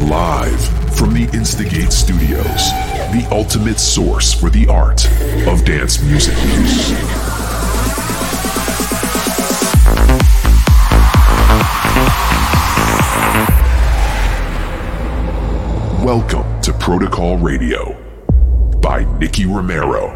Live from the Instigate Studios, the ultimate source for the art of dance music. Welcome to Protocol Radio by Nicky Romero.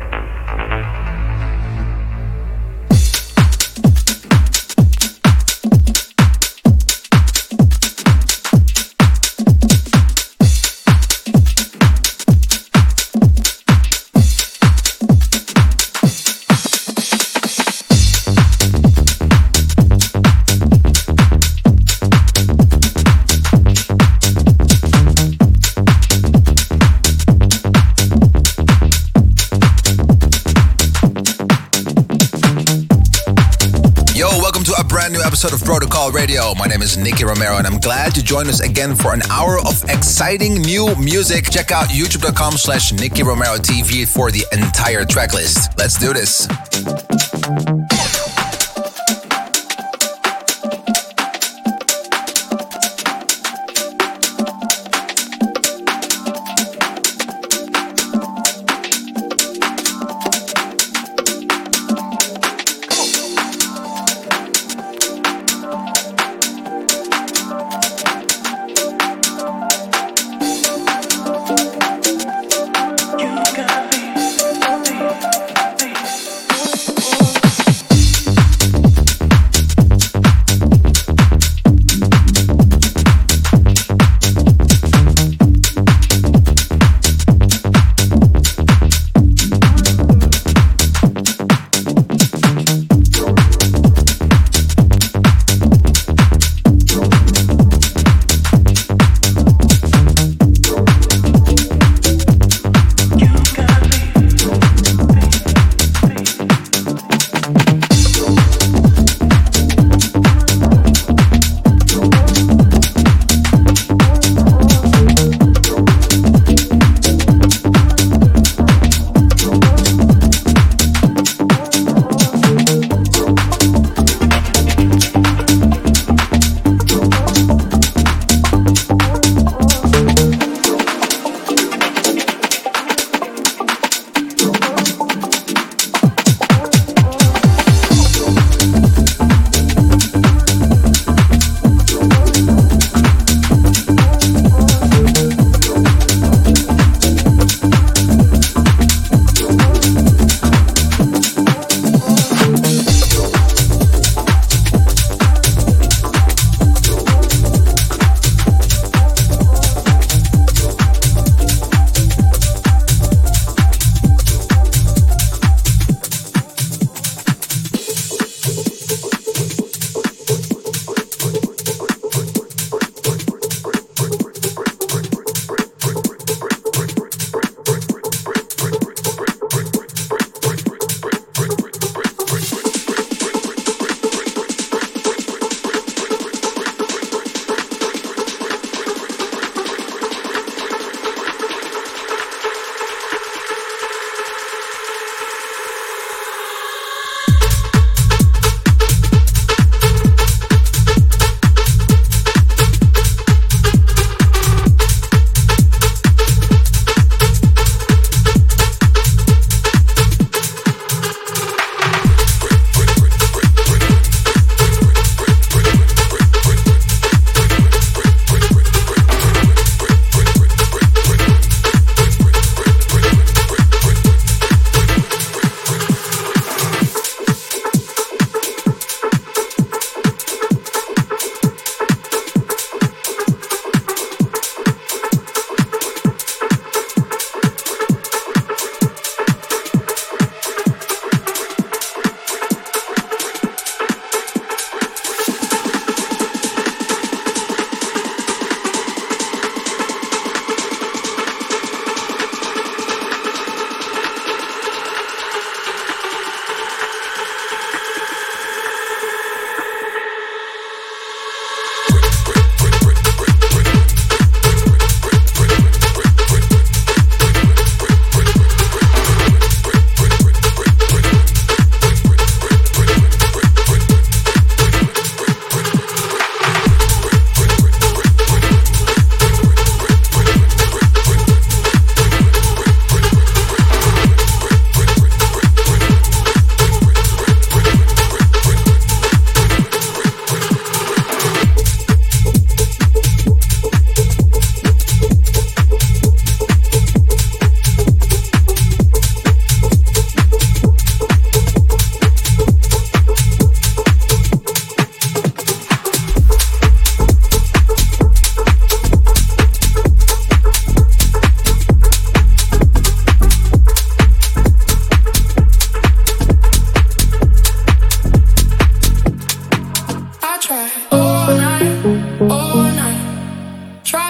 Episode of Protocol Radio. My name is Nicky Romero and I'm glad to join us again for an hour of exciting new music. Check out youtube.com/Nicky Romero TV for the entire track list. Let's do this.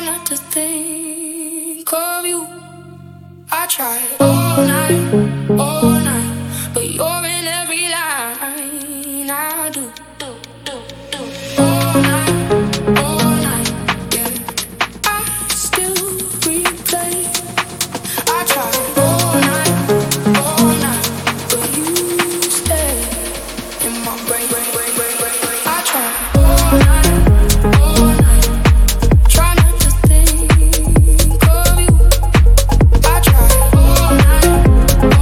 not to think of you. I try all night, but you're in every line I do. All night, yeah. I still replay. I try all night, but you stay in my brain. I try all night, try not to think of you. I try all night.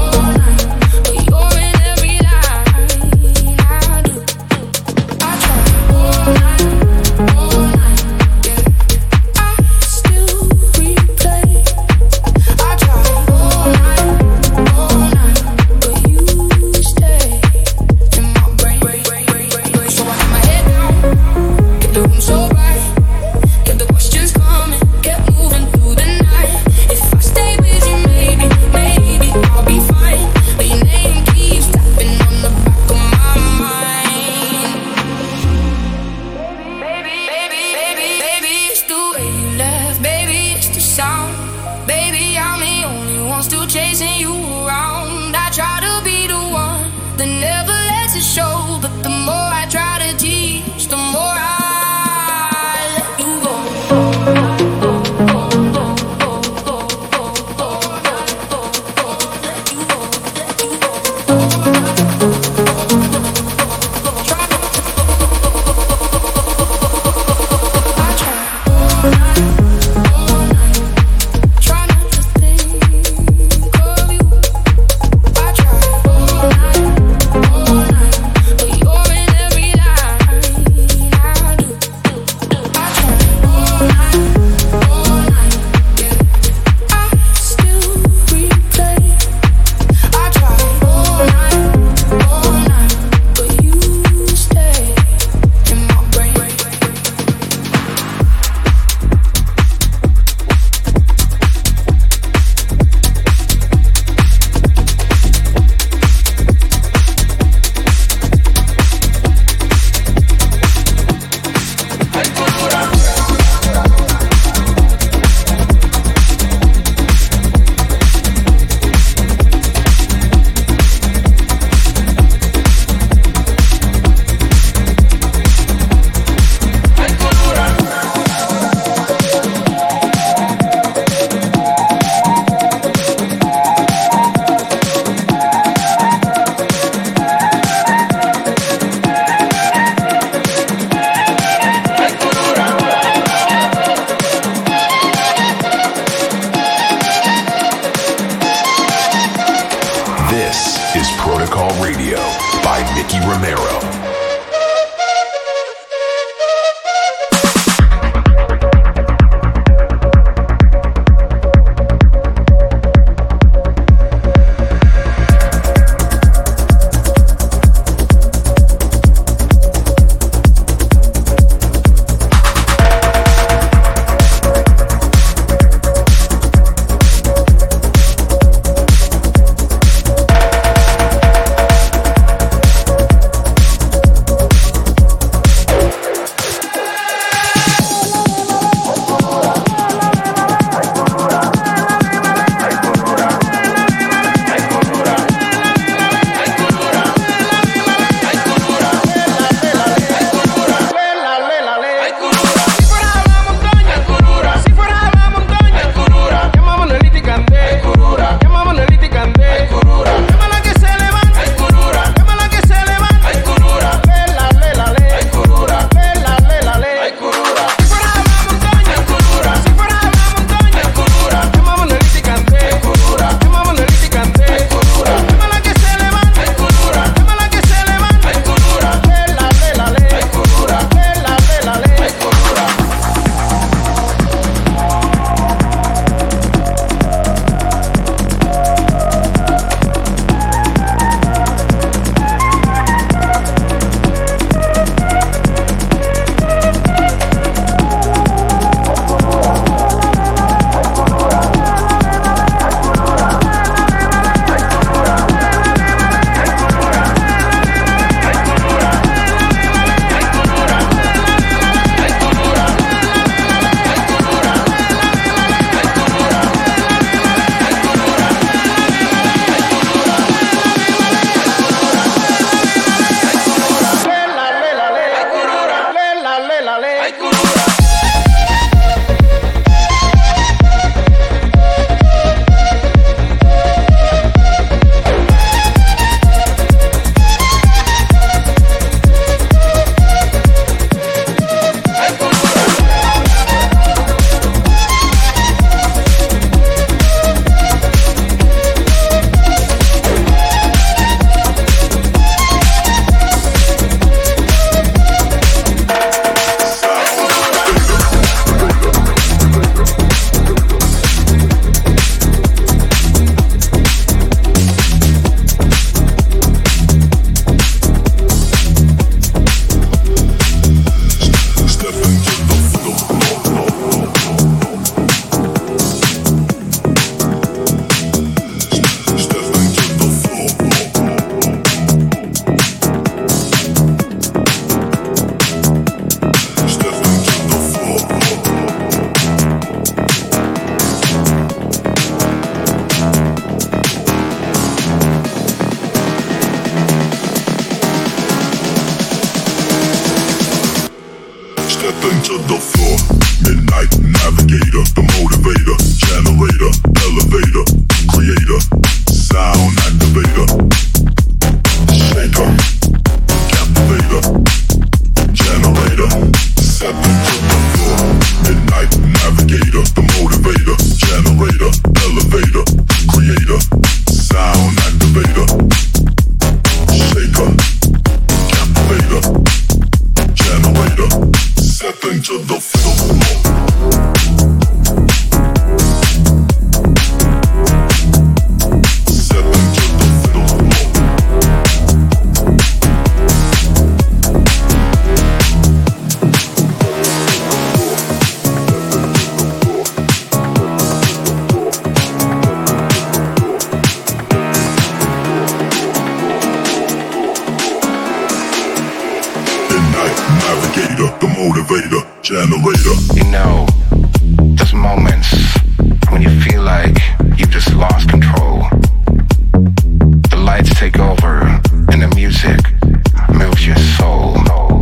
activator, generator. You know, those moments when you feel like you've just lost control. The lights take over and the music moves your soul.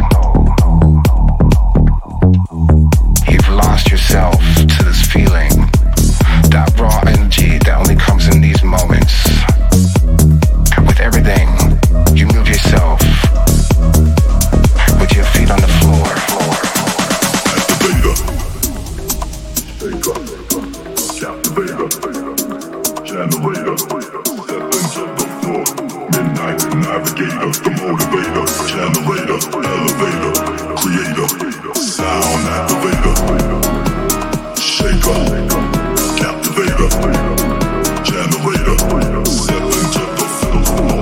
You've lost yourself to this feeling, that raw energy that only comes in these moments. With everything, you move yourself with your feet on the floor. Activator, shaker, captivator, generator, step into the floor. Midnight navigator, the motivator, generator, elevator, creator, sound activator, shaker, captivator, generator, step into the floor.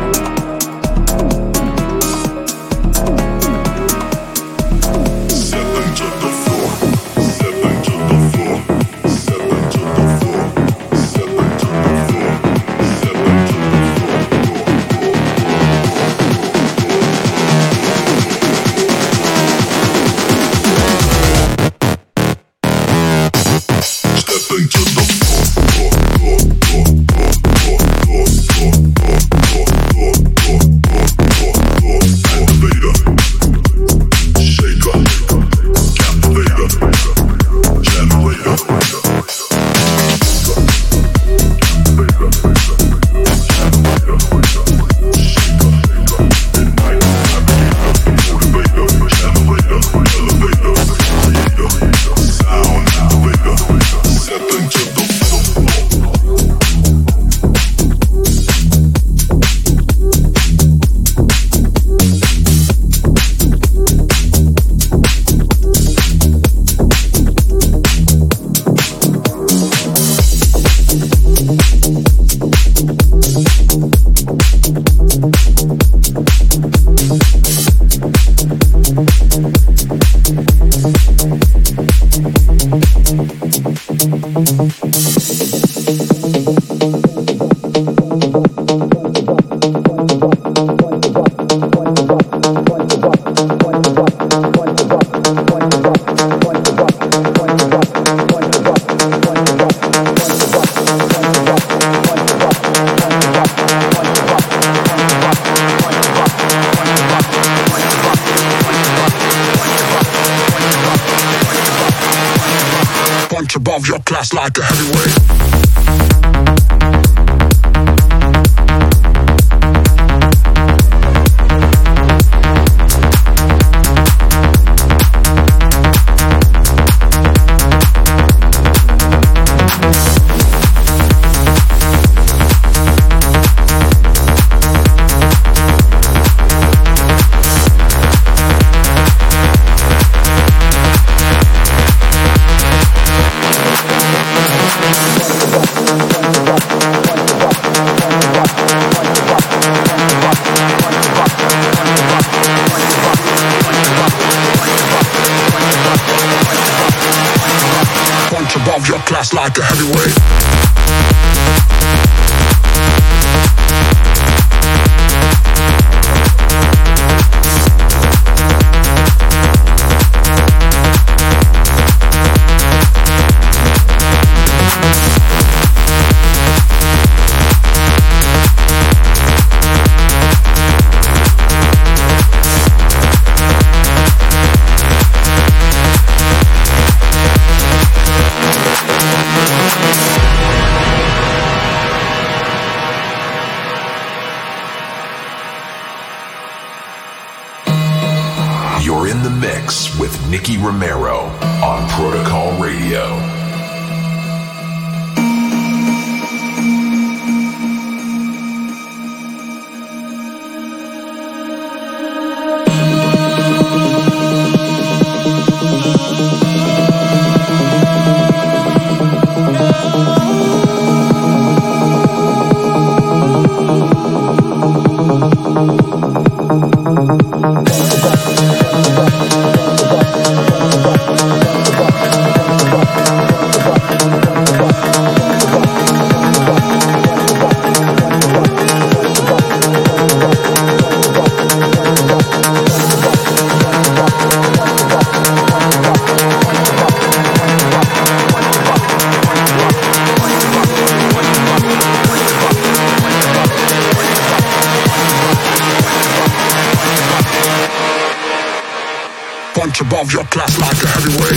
Step into the floor, step into the floor, step into the floor, step into the floor, step into the Above your class like a heavyweight. Above your class like a heavyweight. You're in the mix with Nicky Romero on Protocol Radio. punch above your class like a heavyweight.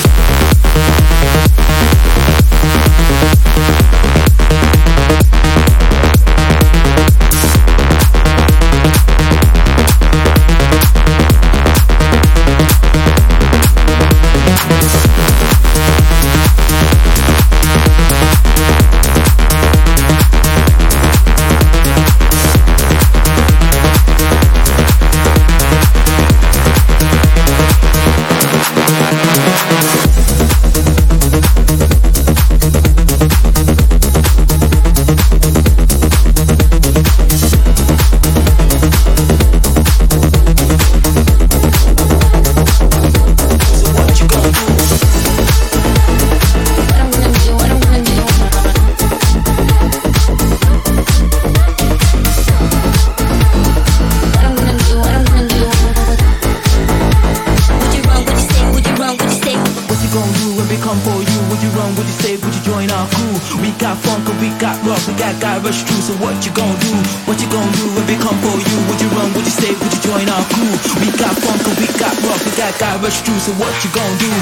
So what you gonna do?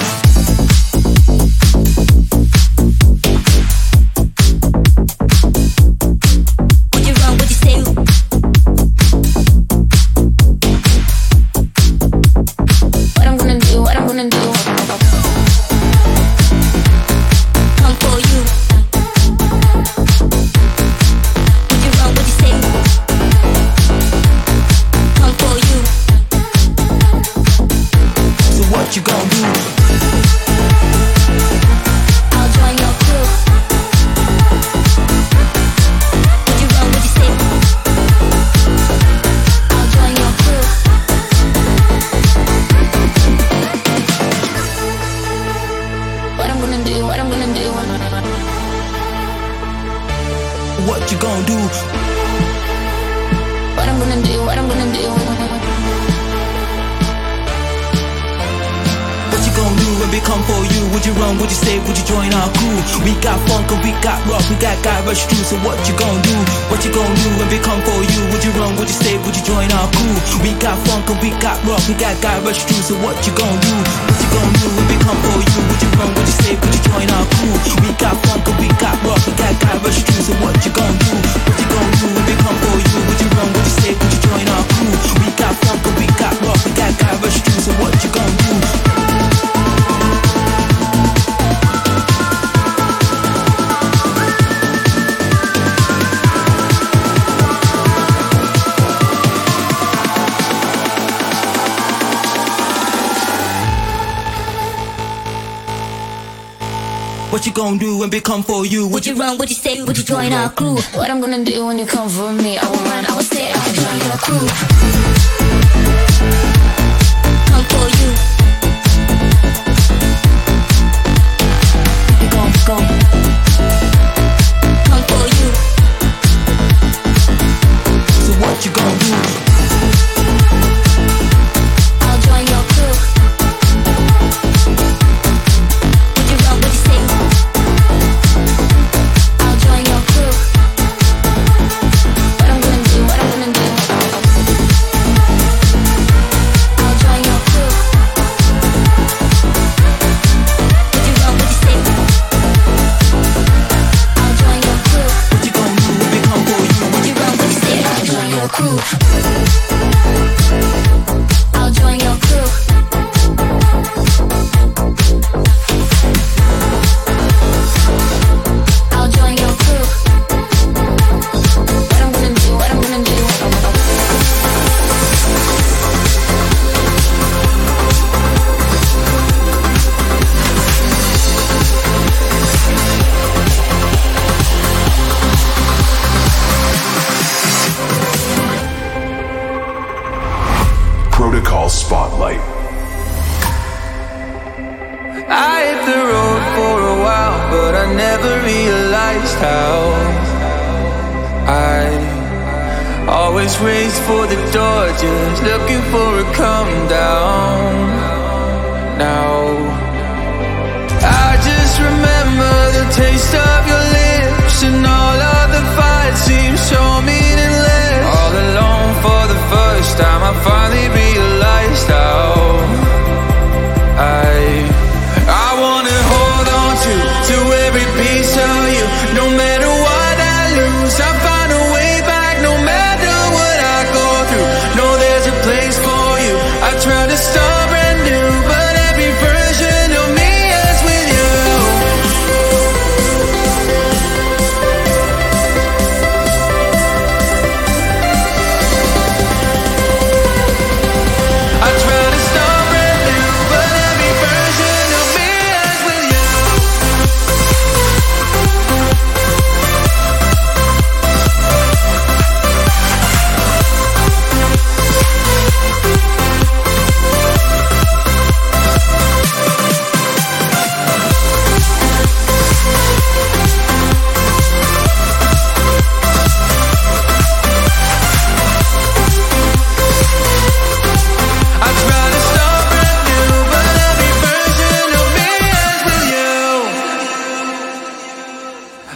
Would you run, would you stay? What I'm gonna do, what I'm gonna do. Come for you. Would you run, would you stay? Come for you. So what you gonna do? I'll join your crew. Would you run, would you stay? I'll join your crew. What I'm gonna do, what I'm gonna do. What you gonna do? What I'm gonna do, what I'm gonna do. Gon' do when we come for you? Would you run, would you stay, would you join our crew? We got funk and we got rock, we got rush through. So what you gon' do? What you gon' do when we come for you? Would you run, would you stay, would you join our crew? We got funk and we got rock, we got rush through. So what you gon' do? What you gon' do when we come for you? Would you run, would you stay, would you join our crew? We got funk and we got rock, we got rush through. So what you gon' do? What you gon' do when we come for you? Would you run, would you stay, would you join our crew? We got funk and we got rock, we got rush through. So what you gon' do? What you gonna do when we come for you? Would you run, would you stay, would you join our crew? What I'm gonna do when you come for me? I will run, I will stay, I will join your crew. Come for you. We gon' go. Come for you. So what you gonna do? I'll join your crew. Would you run, would you stay? I'll join your crew. What I'm gonna do, what I'm gonna do. I'll join your crew. Would you run, would you stay? I'll join your crew. What you gonna do when we come for you? Would you run, would you stay? I'll join your crew. I'll join your crew. I'll join your crew. What I'm gonna do, what I'm gonna do. Protocol Spotlight. I hit the road for a while, but I never realized how I always raced for the door, just looking for a come down. Now I just remember the taste of your lips, and all of the fights seem so meaningless. All alone for the first time, I finally realized how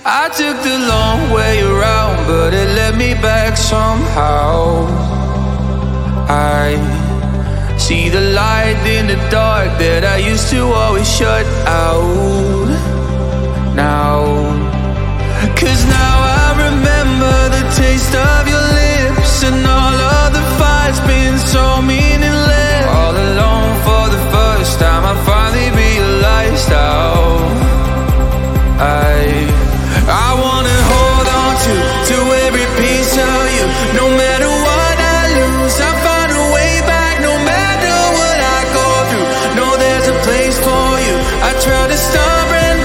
I took the long way around, but it led me back somehow. I see the light in the dark that I used to always shut out now. 'Cause now I remember the taste of your lips, and all of the fights been so meaningless. All alone for the first time, I finally realized how I wanna hold on to every piece of you. No matter what I lose, I find a way back. No matter what I go through, know there's a place for you. I try to start brand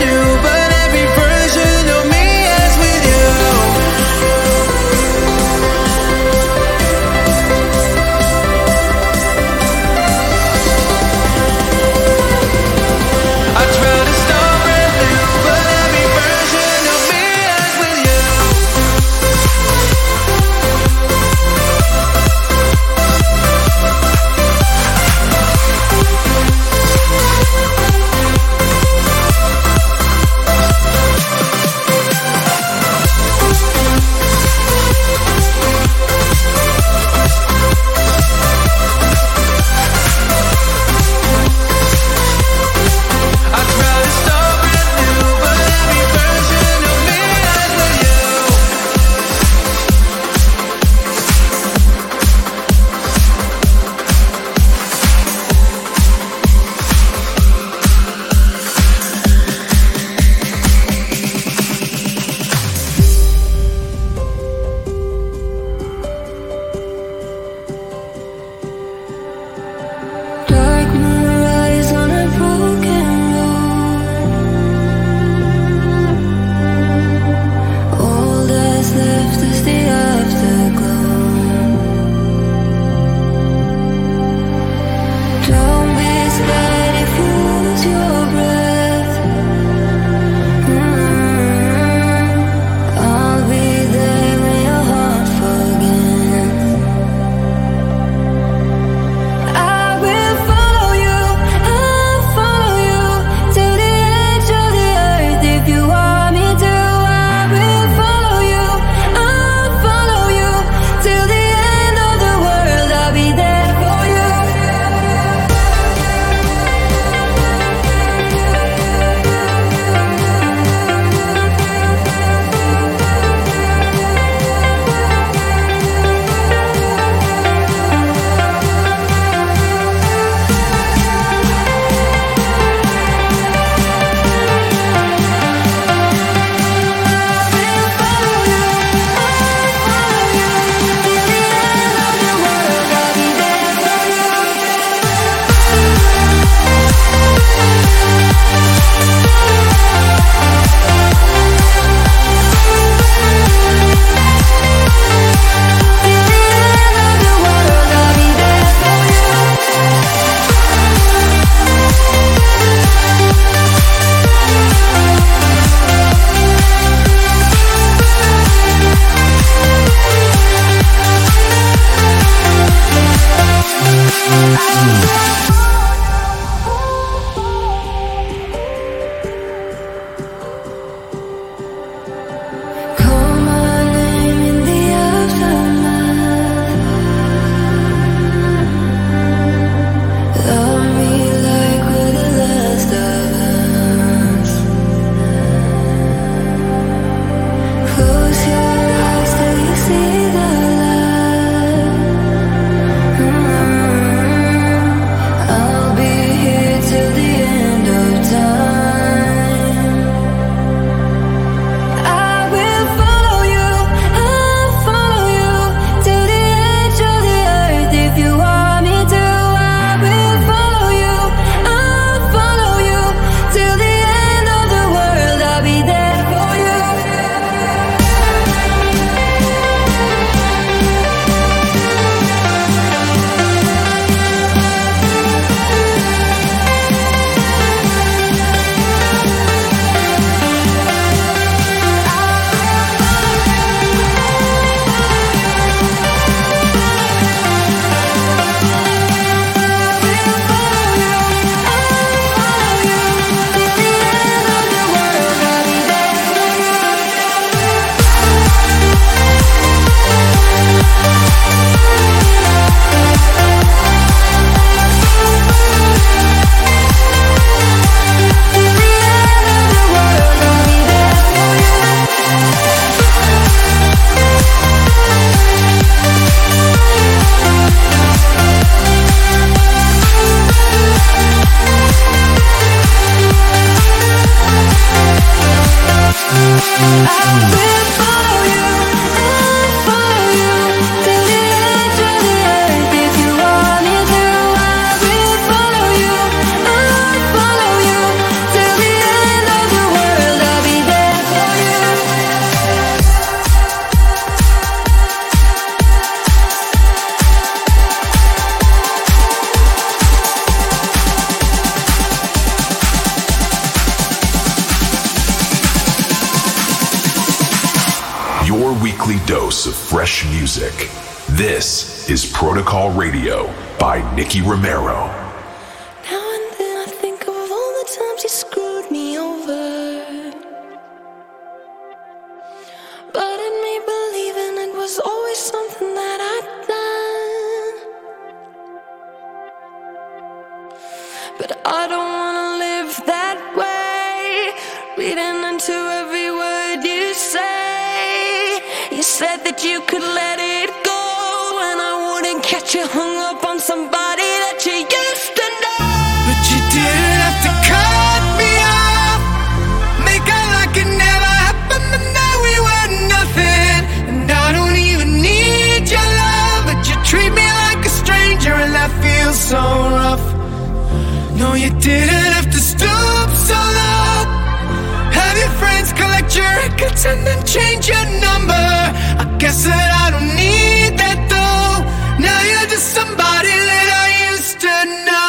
Dose of fresh music. This is Protocol Radio by Nicky Romero. Now and then I think of all the times you screwed me over, but it made believing it was always something that I'd done. But I don't wanna live that way, reading into every word you say. You said that you could let it go, and I wouldn't catch you hung up on somebody that you used to know. But you didn't have to cut me off, make out like it never happened, and now we were nothing. And I don't even need your love, but you treat me like a stranger, and that feels so rough. No, you didn't have to stoop so low, have your friends collect your records and then change your number. I guess that I don't need that though. Now you're just somebody that I used to know.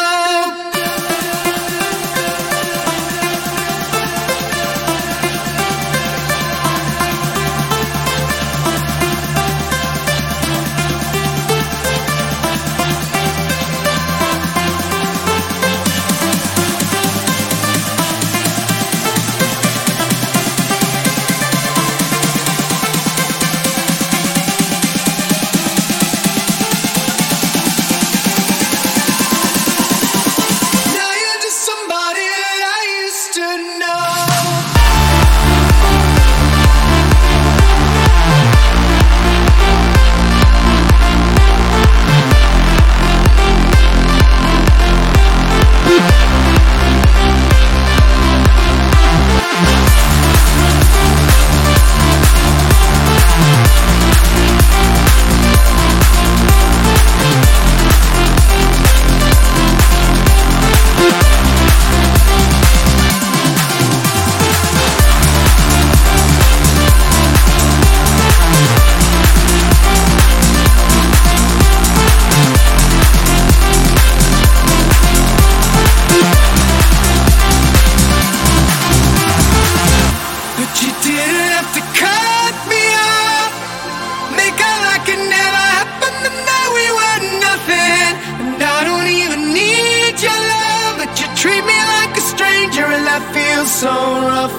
So rough.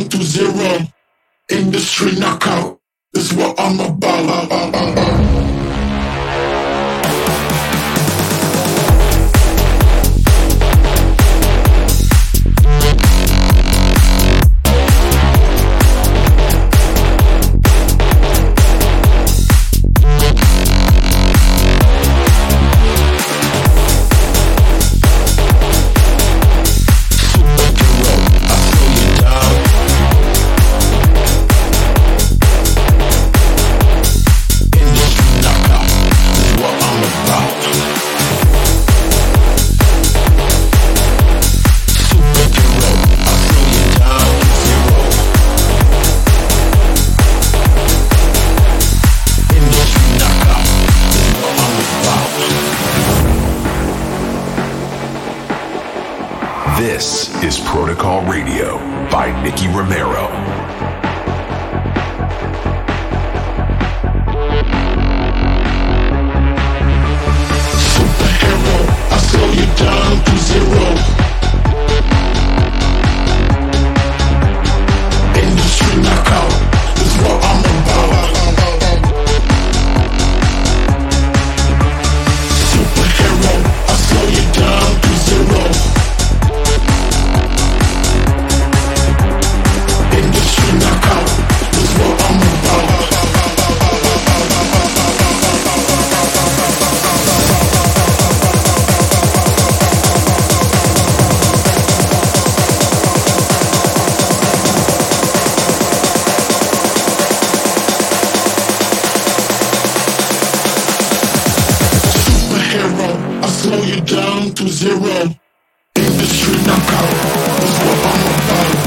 down to zero. Industry knockout is what I'm about. This is Protocol Radio by Nicky Romero. Superhero, I slow you down to zero. Industry knockout is what I'm about. Superhero, I slow you down to zero. Knockout is what I'm about. Superhero, I slow you down to zero. Industry knockout is what I'm about.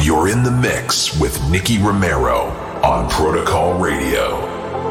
You're in the mix with Nicky Romero on Protocol Radio.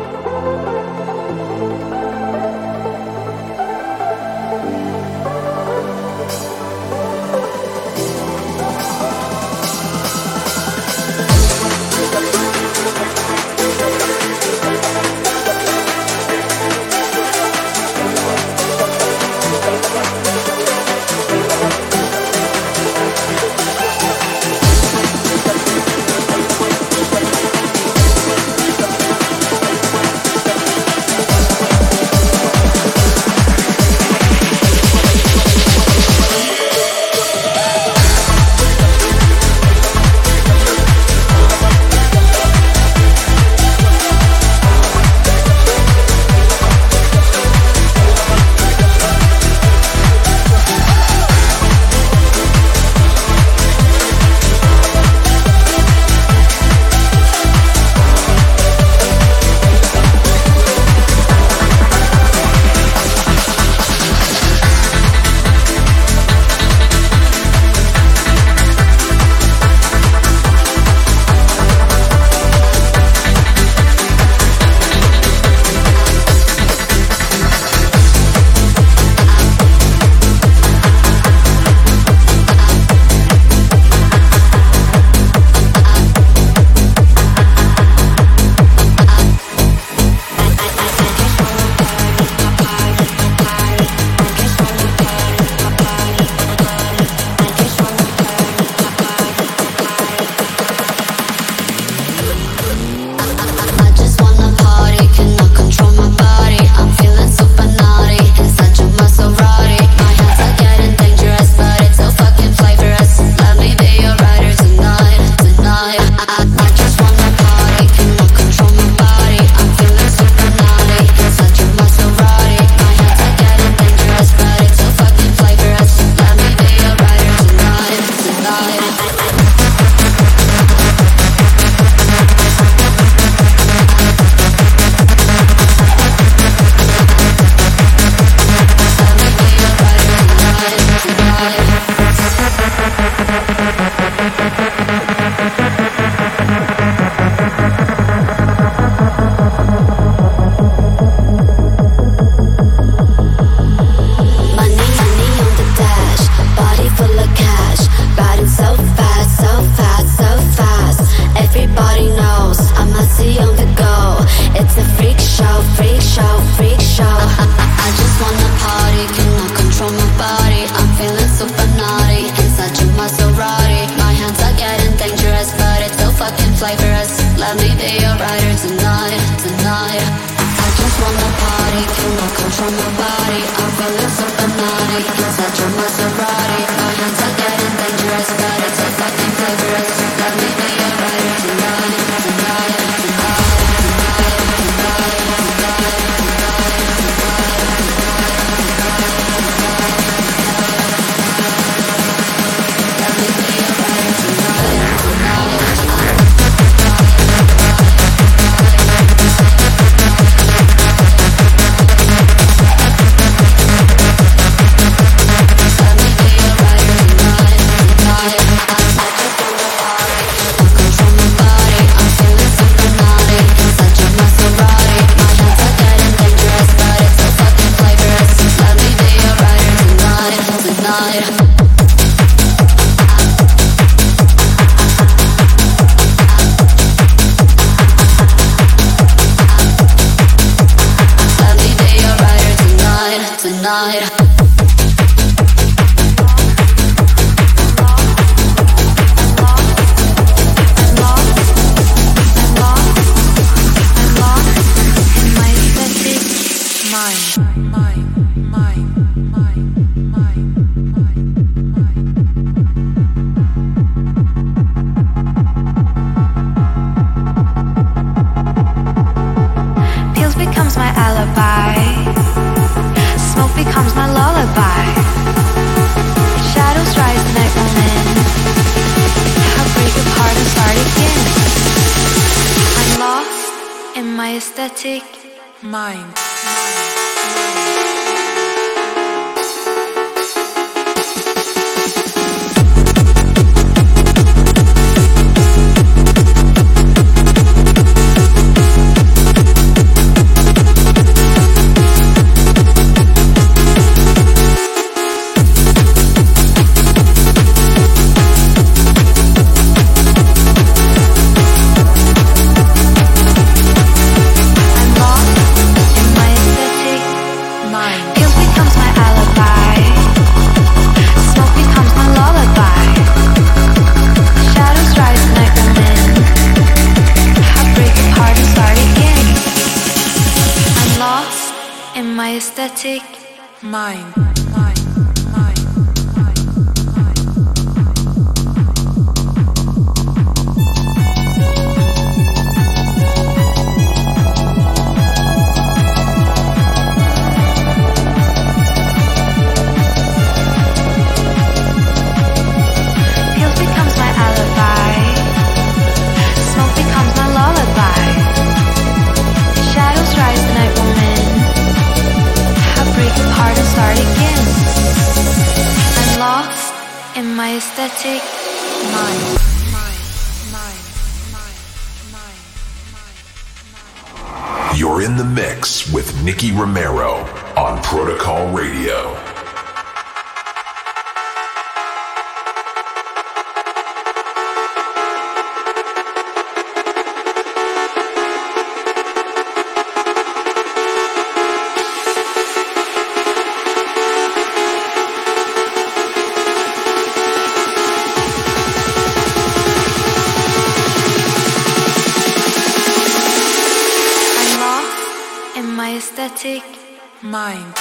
Aesthetic mind. in my aesthetic mind. My aesthetic mind. You're in the mix with Nicky Romero on Protocol Radio. Aesthetic mind.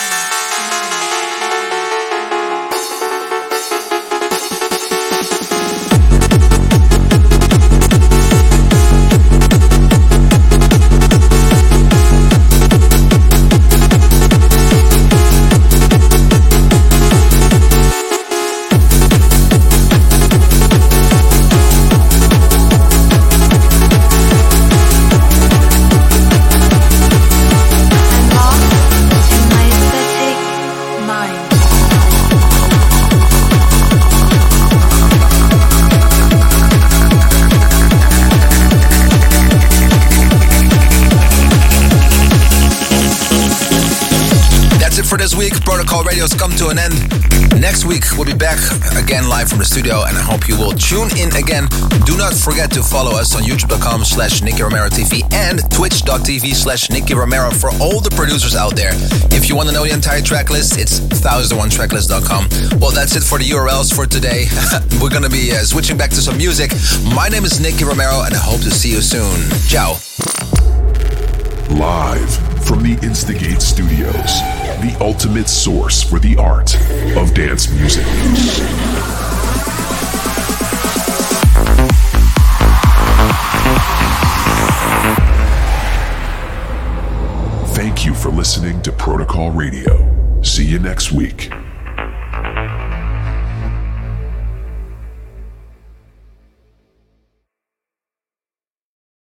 For this week, Protocol Radio's come to an end. Next week, we'll be back again live from the studio, and I hope you will tune in again. Do not forget to follow us on youtube.com/Nicky Romero TV and twitch.tv/Nicky Romero for all the producers out there. If you want to know the entire track list, it's 1001tracklist.com. Well, that's it for the URLs for today. We're going to be switching back to some music. My name is Nicky Romero, and I hope to see you soon. Ciao. Live from the Instigate Studios, the ultimate source for the art of dance music. Thank you for listening to Protocol Radio. See you next week.